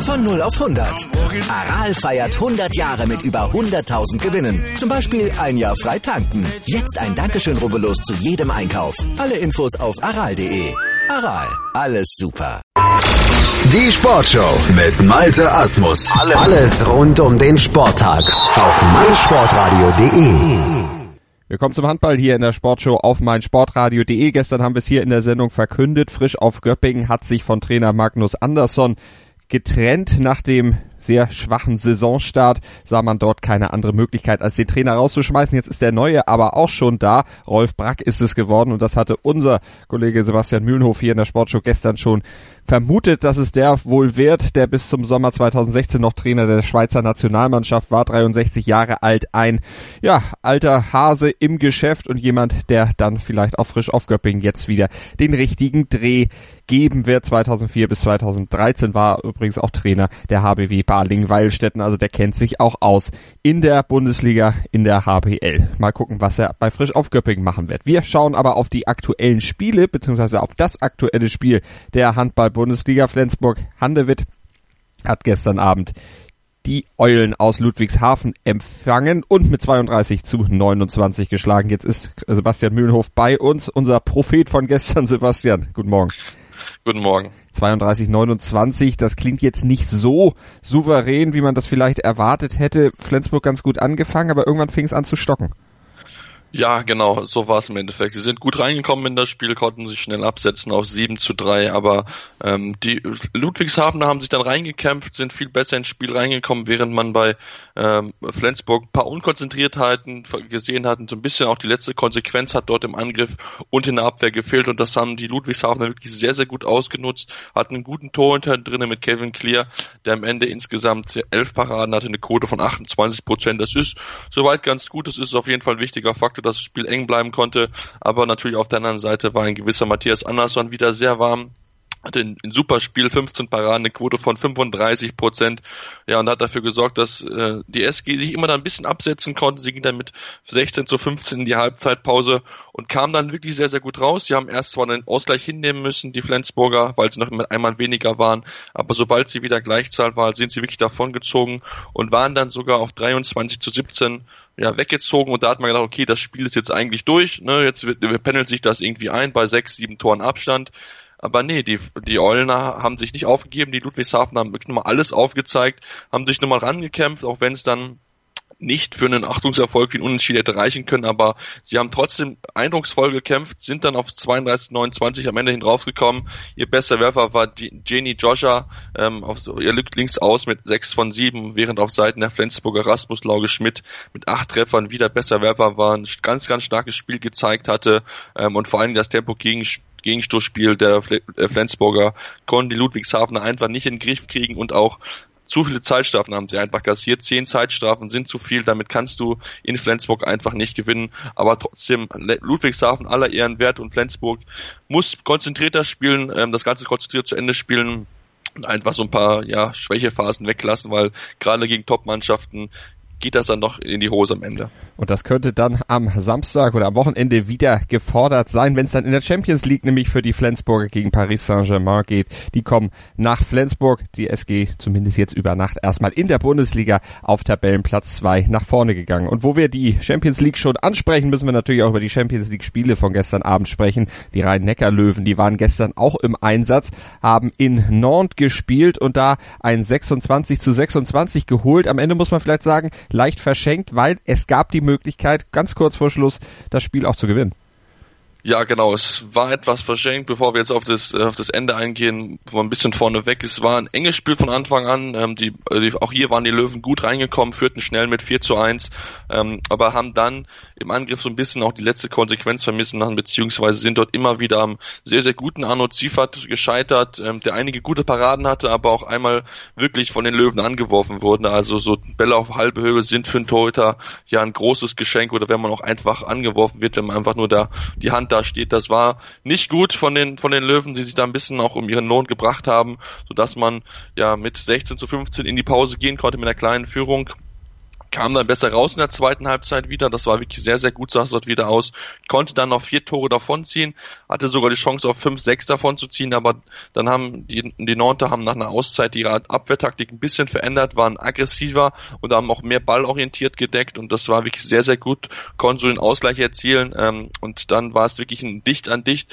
Von 0 auf 100. Aral feiert 100 Jahre mit über 100.000 Gewinnen. Zum Beispiel ein Jahr frei tanken. Jetzt ein Dankeschön, rubbellos zu jedem Einkauf. Alle Infos auf aral.de. Aral, alles super. Die Sportshow mit Malte Asmus. Alles rund um den Sporttag auf meinsportradio.de. Wir kommen zum Handball hier in der Sportshow auf meinsportradio.de. Gestern haben wir es hier in der Sendung verkündet. Frisch auf Göppingen hat sich von Trainer Magnus Andersson getrennt. Nach dem sehr schwachen Saisonstart sah man dort keine andere Möglichkeit, als den Trainer rauszuschmeißen. Jetzt ist der Neue aber auch schon da. Rolf Brack ist es geworden und das hatte unser Kollege Sebastian Mühlenhof hier in der Sportshow gestern schon vermutet, dass es der wohl wird, der bis zum Sommer 2016 noch Trainer der Schweizer Nationalmannschaft war, 63 Jahre alt, ein alter Hase im Geschäft und jemand, der dann vielleicht auch frisch auf Göppingen jetzt wieder den richtigen Dreh geben wird. 2004 bis 2013 war übrigens auch Trainer der HBW Balingen-Weilstätten, also der kennt sich auch aus in der Bundesliga, in der HBL. Mal gucken, was er bei frisch auf Göppingen machen wird. Wir schauen aber auf die aktuellen Spiele, beziehungsweise auf das aktuelle Spiel der Handball-Bundesliga. Flensburg-Handewitt hat gestern Abend die Eulen aus Ludwigshafen empfangen und mit 32-29 geschlagen. Jetzt ist Sebastian Mühlenhof bei uns, unser Prophet von gestern. Sebastian, guten Morgen. Guten Morgen. 32-29, das klingt jetzt nicht so souverän, wie man das vielleicht erwartet hätte. Flensburg ganz gut angefangen, aber irgendwann fing es an zu stocken. Ja, genau, so war es im Endeffekt. Sie sind gut reingekommen in das Spiel, konnten sich schnell absetzen auf 7-3, aber die Ludwigshafener haben sich dann reingekämpft, sind viel besser ins Spiel reingekommen, während man bei Flensburg ein paar Unkonzentriertheiten gesehen hat und so ein bisschen auch die letzte Konsequenz hat dort im Angriff und in der Abwehr gefehlt und das haben die Ludwigshafener wirklich sehr, sehr gut ausgenutzt, hatten einen guten Torhüter drinnen mit Kevin Clear, der am Ende insgesamt 11 Paraden hatte, eine Quote von 28%. Das ist soweit ganz gut, das ist auf jeden Fall ein wichtiger Faktor, dass das Spiel eng bleiben konnte, aber natürlich auf der anderen Seite war ein gewisser Matthias Andersson wieder sehr warm, hatte ein super Spiel, 15 Paraden, eine Quote von 35%, ja, und hat dafür gesorgt, dass die SG sich immer dann ein bisschen absetzen konnte. Sie ging dann mit 16-15 in die Halbzeitpause und kam dann wirklich sehr, sehr gut raus. Sie haben erst zwar einen Ausgleich hinnehmen müssen, die Flensburger, weil sie noch mit einmal weniger waren, aber sobald sie wieder Gleichzahl waren, sind sie wirklich davongezogen und waren dann sogar auf 23-17 weggezogen und da hat man gedacht, okay, das Spiel ist jetzt eigentlich durch, ne, jetzt pendelt sich das irgendwie ein bei 6-7 Toren Abstand. Aber nee, die Eulener haben sich nicht aufgegeben, die Ludwigshafener haben wirklich nochmal alles aufgezeigt, haben sich nochmal rangekämpft, auch wenn es dann nicht für einen Achtungserfolg wie ein Unentschieden hätte reichen können, aber sie haben trotzdem eindrucksvoll gekämpft, sind dann auf 32-29 am Ende hin draufgekommen. Ihr bester Werfer war Jenny Joscha, ihr lückt links aus mit 6 von 7, während auf Seiten der Flensburger Rasmus Lauge Schmidt mit 8 Treffern wieder besser Werfer war, ein ganz, ganz starkes Spiel gezeigt hatte und vor allem das Gegenstoßspiel der Flensburger konnten die Ludwigshafener einfach nicht in den Griff kriegen und auch zu viele Zeitstrafen haben sie einfach kassiert. 10 Zeitstrafen sind zu viel, damit kannst du in Flensburg einfach nicht gewinnen. Aber trotzdem, Ludwigshafen aller Ehren wert und Flensburg muss konzentrierter spielen, das Ganze konzentriert zu Ende spielen und einfach so ein paar Schwächephasen weglassen, weil gerade gegen Top-Mannschaften geht das dann noch in die Hose am Ende. Und das könnte dann am Samstag oder am Wochenende wieder gefordert sein, wenn es dann in der Champions League nämlich für die Flensburger gegen Paris Saint-Germain geht. Die kommen nach Flensburg, die SG zumindest jetzt über Nacht erstmal in der Bundesliga auf Tabellenplatz 2 nach vorne gegangen. Und wo wir die Champions League schon ansprechen, müssen wir natürlich auch über die Champions League Spiele von gestern Abend sprechen. Die Rhein-Neckar-Löwen, die waren gestern auch im Einsatz, haben in Nantes gespielt und da ein 26-26 geholt. Am Ende muss man vielleicht sagen, leicht verschenkt, weil es gab die Möglichkeit, ganz kurz vor Schluss das Spiel auch zu gewinnen. Ja, genau, es war etwas verschenkt, bevor wir jetzt auf das Ende eingehen, wo ein bisschen vorne weg ist. Es war ein enges Spiel von Anfang an, auch hier waren die Löwen gut reingekommen, führten schnell mit 4-1, aber haben dann im Angriff so ein bisschen auch die letzte Konsequenz vermissen lassen, beziehungsweise sind dort immer wieder am sehr, sehr guten Arno Ziefert gescheitert, der einige gute Paraden hatte, aber auch einmal wirklich von den Löwen angeworfen wurde. Also so Bälle auf halbe Höhe sind für einen Torhüter ja ein großes Geschenk, oder wenn man auch einfach angeworfen wird, wenn man einfach nur die Hand da steht. Das war nicht gut von den Löwen, die sich da ein bisschen auch um ihren Lohn gebracht haben, sodass man ja mit 16-15 in die Pause gehen konnte mit einer kleinen Führung. kam dann besser raus in der zweiten Halbzeit wieder, das war wirklich sehr, sehr gut, sah es dort wieder aus, konnte dann noch 4 Tore davonziehen, hatte sogar die Chance auf 5, 6 davon zu ziehen, aber dann haben die Nantes haben nach einer Auszeit ihre Abwehrtaktik ein bisschen verändert, waren aggressiver und haben auch mehr ballorientiert gedeckt und das war wirklich sehr, sehr gut, konnten so den Ausgleich erzielen und dann war es wirklich ein dicht an dicht,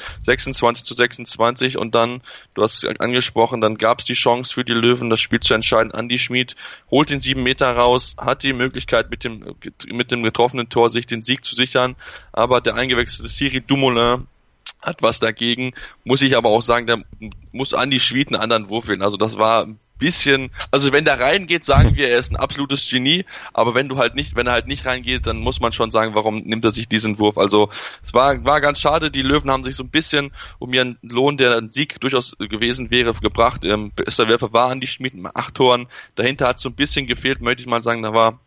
26-26 und dann, du hast es angesprochen, dann gab es die Chance für die Löwen, das Spiel zu entscheiden. Andi Schmid holt den 7 Meter raus, hat die Möglichkeit mit dem getroffenen Tor sich den Sieg zu sichern, aber der eingewechselte Cyril Dumoulin hat was dagegen, muss ich aber auch sagen, da muss Andi Schmid einen anderen Wurf wählen, also das war ein bisschen, also wenn der reingeht, sagen wir, er ist ein absolutes Genie, aber wenn er halt nicht reingeht, dann muss man schon sagen, warum nimmt er sich diesen Wurf, also es war ganz schade, die Löwen haben sich so ein bisschen um ihren Lohn, der ein Sieg durchaus gewesen wäre, gebracht, bester Werfer war Andi Schmid mit 8 Toren, dahinter hat es so ein bisschen gefehlt, möchte ich mal sagen, da war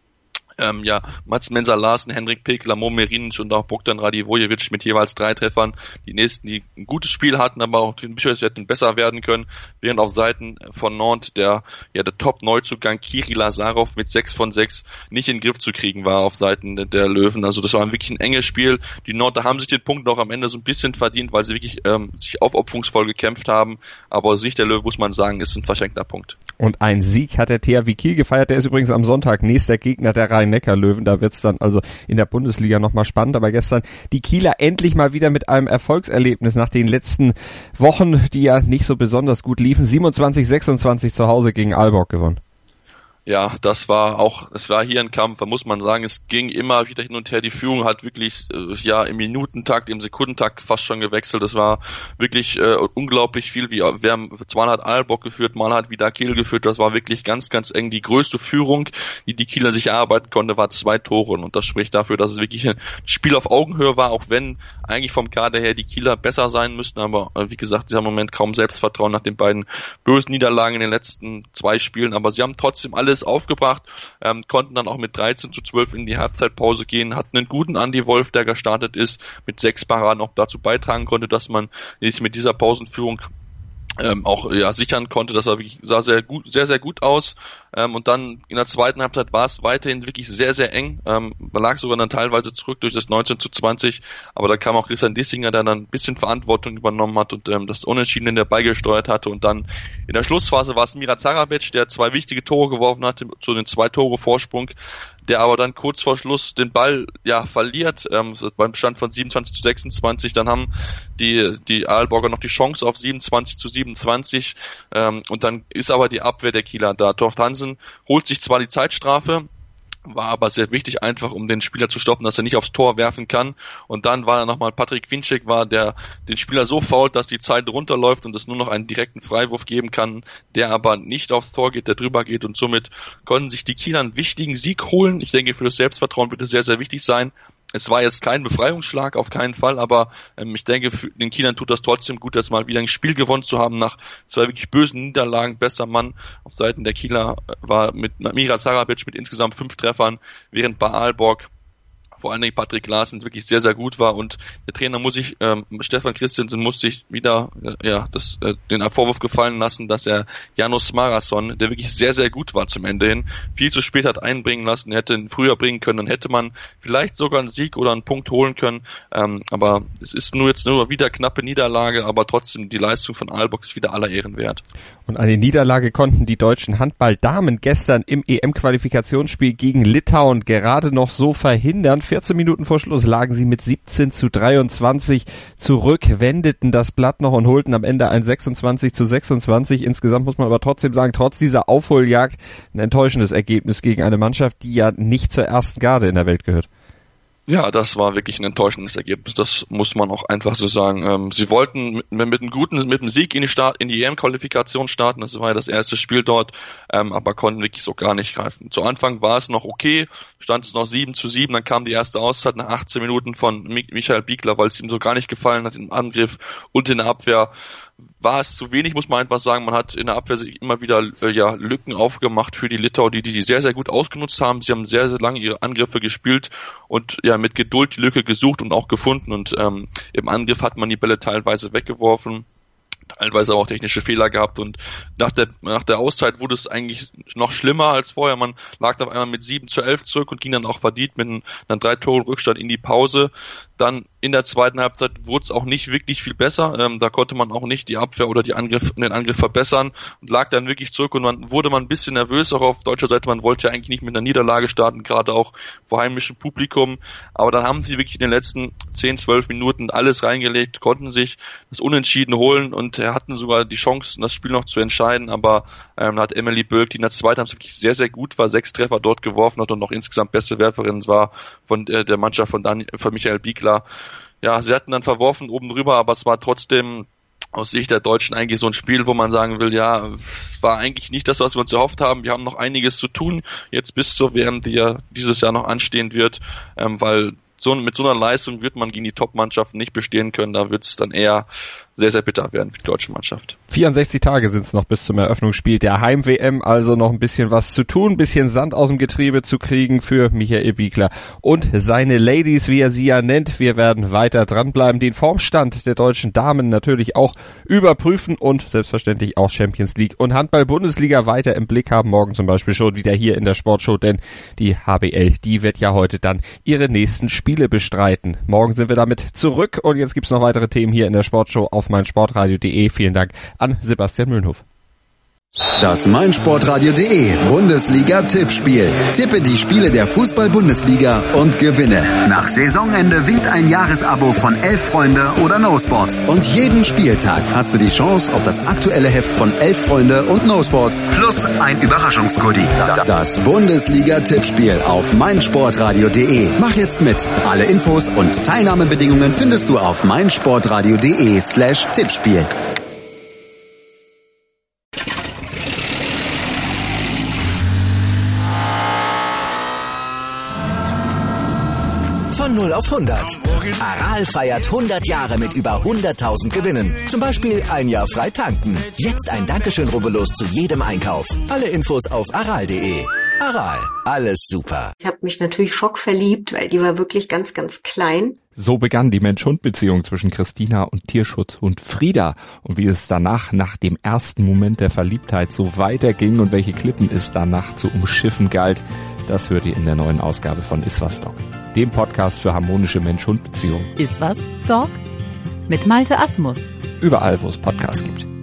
Mats Mensah-Larsen, Henrik Pekeler, Mo Merinic und auch Bogdan Radivojevic mit jeweils 3 Treffern. Die nächsten, die ein gutes Spiel hatten, aber auch den Bischofs hätten besser werden können, während auf Seiten von Nantes der Top-Neuzugang Kiri Lazarov mit 6 von 6 nicht in den Griff zu kriegen war auf Seiten der Löwen. Also das war wirklich ein enges Spiel. Die Nantes haben sich den Punkt auch am Ende so ein bisschen verdient, weil sie wirklich sich aufopferungsvoll gekämpft haben. Aber aus Sicht der Löwen muss man sagen, ist ein verschenkter Punkt. Und ein Sieg hat der THW Kiel gefeiert. Der ist übrigens am Sonntag nächster Gegner der Rhein-Neckar-Löwen. Da wird's dann also in der Bundesliga nochmal spannend. Aber gestern die Kieler endlich mal wieder mit einem Erfolgserlebnis nach den letzten Wochen, die ja nicht so besonders gut liefen. 27-26 zu Hause gegen Aalborg gewonnen. Ja, es war hier ein Kampf, da muss man sagen, es ging immer wieder hin und her, die Führung hat wirklich, im Minutentakt, im Sekundentakt fast schon gewechselt, das war wirklich unglaublich viel, mal hat Aalborg geführt, mal hat wieder Kiel geführt, das war wirklich ganz, ganz eng, die größte Führung, die Kieler sich erarbeiten konnte, war 2 Tore und das spricht dafür, dass es wirklich ein Spiel auf Augenhöhe war, auch wenn eigentlich vom Kader her die Kieler besser sein müssten, aber wie gesagt, sie haben im Moment kaum Selbstvertrauen nach den beiden bösen Niederlagen in den letzten 2 Spielen, aber sie haben trotzdem alles aufgebracht, konnten dann auch mit 13-12 in die Halbzeitpause gehen, hatten einen guten Andi Wolf, der gestartet ist, mit 6 Paraden auch dazu beitragen konnte, dass man sich mit dieser Pausenführung sichern konnte. Das sah sehr, sehr gut aus. Und dann in der zweiten Halbzeit war es weiterhin wirklich sehr, sehr eng. Man lag sogar dann teilweise zurück durch das 19-20. Aber da kam auch Christian Dissinger, der dann ein bisschen Verantwortung übernommen hat und das Unentschieden dabei gesteuert hatte. Und dann in der Schlussphase war es Mira Zarabic, der 2 wichtige Tore geworfen hatte, zu den 2 Tore Vorsprung, der aber dann kurz vor Schluss den Ball verliert, beim Stand von 27-26. Dann haben die Aalborger noch die Chance auf 27-27 und dann ist aber die Abwehr der Kieler da. Torft Hansen holt sich zwar die Zeitstrafe, war aber sehr wichtig einfach, um den Spieler zu stoppen, dass er nicht aufs Tor werfen kann. Und dann war nochmal Patrick Winczek, der den Spieler so fault, dass die Zeit runterläuft und es nur noch einen direkten Freiwurf geben kann, der aber nicht aufs Tor geht, der drüber geht und somit konnten sich die Kieler einen wichtigen Sieg holen. Ich denke, für das Selbstvertrauen wird es sehr, sehr wichtig sein. Es war jetzt kein Befreiungsschlag, auf keinen Fall, aber ich denke, für den Kielern tut das trotzdem gut, jetzt mal wieder ein Spiel gewonnen zu haben nach 2 wirklich bösen Niederlagen. Bester Mann auf Seiten der Kieler war mit Mira Zarabic mit insgesamt 5 Treffern, während bei Aalborg vor allen Dingen Patrick Larsen wirklich sehr, sehr gut war und der Trainer Stefan Christensen musste sich wieder den Vorwurf gefallen lassen, dass er Janos Marason, der wirklich sehr, sehr gut war zum Ende hin, viel zu spät hat einbringen lassen, hätte ihn früher bringen können, dann hätte man vielleicht sogar einen Sieg oder einen Punkt holen können, aber es ist nur wieder knappe Niederlage, aber trotzdem die Leistung von Aalborg ist wieder aller Ehren wert. Und eine Niederlage konnten die deutschen Handballdamen gestern im EM-Qualifikationsspiel gegen Litauen gerade noch so verhindern. 14 Minuten vor Schluss lagen sie mit 17-23 zurück, wendeten das Blatt noch und holten am Ende ein 26-26. Insgesamt muss man aber trotzdem sagen, trotz dieser Aufholjagd ein enttäuschendes Ergebnis gegen eine Mannschaft, die ja nicht zur ersten Garde in der Welt gehört. Ja, das war wirklich ein enttäuschendes Ergebnis, das muss man auch einfach so sagen. Sie wollten mit einem Sieg in die EM-Qualifikation starten, das war ja das erste Spiel dort, aber konnten wirklich so gar nicht greifen. Zu Anfang war es noch okay, stand es noch 7-7, dann kam die erste Auszeit nach 18 Minuten von Michael Biegler, weil es ihm so gar nicht gefallen hat im Angriff und in der Abwehr. War es zu wenig, muss man einfach sagen. Man hat in der Abwehr immer wieder Lücken aufgemacht für die Litauer, die sehr, sehr gut ausgenutzt haben. Sie haben sehr, sehr lange ihre Angriffe gespielt und mit Geduld die Lücke gesucht und auch gefunden. Und im Angriff hat man die Bälle teilweise weggeworfen. teilweise auch technische Fehler gehabt und nach der Auszeit wurde es eigentlich noch schlimmer als vorher. Man lag auf einmal mit 7-11 zurück und ging dann auch verdient mit einem 3-Toren-Rückstand in die Pause. Dann in der zweiten Halbzeit wurde es auch nicht wirklich viel besser. Da konnte man auch nicht die Abwehr oder den Angriff verbessern und lag dann wirklich zurück und man wurde ein bisschen nervös, auch auf deutscher Seite. Man wollte ja eigentlich nicht mit einer Niederlage starten, gerade auch vor heimischem Publikum. Aber dann haben sie wirklich in den letzten 10-12 Minuten alles reingelegt, konnten sich das Unentschieden holen und hatten sogar die Chance, das Spiel noch zu entscheiden. Aber hat Emily Bölk, die in der zweiten Halbzeit wirklich sehr, sehr gut war, 6 Treffer dort geworfen hat und noch insgesamt beste Werferin war von der Mannschaft von Michael Biegler. Ja, sie hatten dann verworfen oben drüber, aber es war trotzdem aus Sicht der Deutschen eigentlich so ein Spiel, wo man sagen will, ja, es war eigentlich nicht das, was wir uns erhofft haben. Wir haben noch einiges zu tun, jetzt bis zur WM, die ja dieses Jahr noch anstehen wird, weil mit so einer Leistung wird man gegen die Top-Mannschaften nicht bestehen können. Da wird es dann eher sehr, sehr bitter werden für die deutsche Mannschaft. 64 Tage sind es noch bis zum Eröffnungsspiel der Heim-WM, also noch ein bisschen was zu tun, ein bisschen Sand aus dem Getriebe zu kriegen für Michael Biegler und seine Ladies, wie er sie ja nennt. Wir werden weiter dranbleiben, den Formstand der deutschen Damen natürlich auch überprüfen und selbstverständlich auch Champions League und Handball-Bundesliga weiter im Blick haben. Morgen zum Beispiel schon wieder hier in der Sportshow, denn die HBL, die wird ja heute dann ihre nächsten Spiele bestreiten. Morgen sind wir damit zurück und jetzt gibt's noch weitere Themen hier in der Sportshow auf meinsportradio.de. Vielen Dank an Sebastian Mühlenhof. Das meinsportradio.de Bundesliga-Tippspiel. Tippe die Spiele der Fußball-Bundesliga und gewinne. Nach Saisonende winkt ein Jahresabo von 11 Freunde oder No Sports. Und jeden Spieltag hast du die Chance auf das aktuelle Heft von 11 Freunde und No Sports plus ein Überraschungsgoodie. Das Bundesliga-Tippspiel auf meinsportradio.de. Mach jetzt mit. Alle Infos und Teilnahmebedingungen findest du auf meinsportradio.de/Tippspiel. Von 0 auf 100. Aral feiert 100 Jahre mit über 100.000 Gewinnen. Zum Beispiel ein Jahr frei tanken. Jetzt ein Dankeschön, rubbellos zu jedem Einkauf. Alle Infos auf aral.de. Aral, alles super. Ich habe mich natürlich schockverliebt, weil die war wirklich ganz, ganz klein. So begann die Mensch-Hund-Beziehung zwischen Christina und Tierschutzhund Frieda. Und wie es danach, nach dem ersten Moment der Verliebtheit, so weiterging und welche Klippen es danach zu umschiffen galt, das hört ihr in der neuen Ausgabe von Iswas Dog, dem Podcast für harmonische Mensch-Hund-Beziehungen. Iswas Dog? Mit Malte Asmus. Überall, wo es Podcasts gibt.